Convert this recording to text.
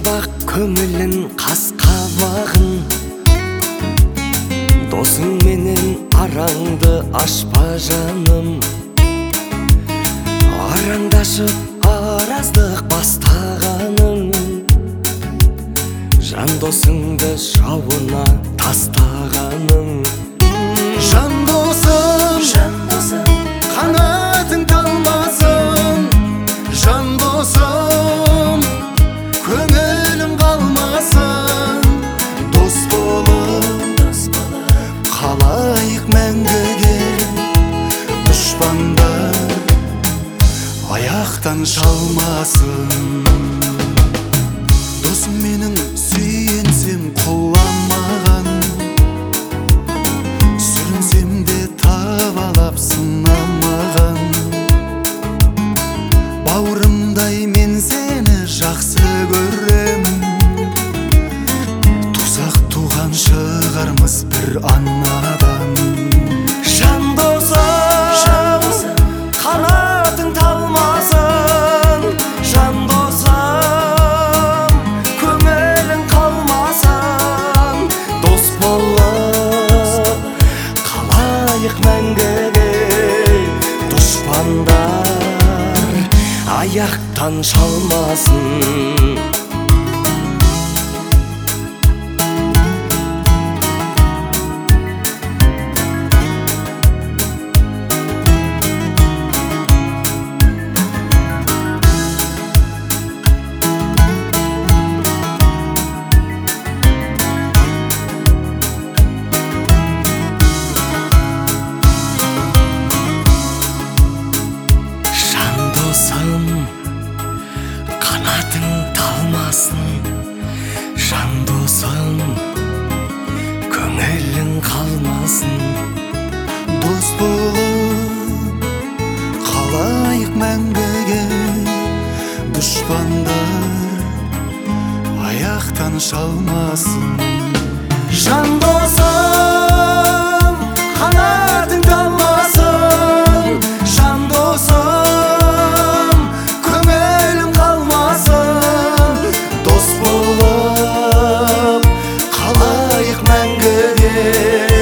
бак көңүлүн каскабагын, досуң менен араңды ашпа жаным. Араңдашып араздык бастаганың, жан досуңду шабына тастаганың. Жан досым, канатың талмасын. Жан досым, көңүлүм калмасын. Дос болуп калайык мәңгүгө, душмандар аяктан шалмасын. Досум менің сүйенсем куланмаган, сүрүнсем де табалап сынамаган. Бауырымдай мен сени жакшы көрөм, тузак туган чыгармыз бир анадан. Жан досым, канатың талмасын. Жан досым, көңүлүң калмасын. Дос болуп калайык мәңгүгө, душмандар аяктан шалмасын. Канатың талмасын. Жан досым, көңүлүң калмасын. Дос болуп калайык мәңгүгө, душмандар аяктан шалмасын. Жан досым, канатың талмасын. Жан досым, көңүлүң калмасын. Дос болуп калайык мәңгүгө,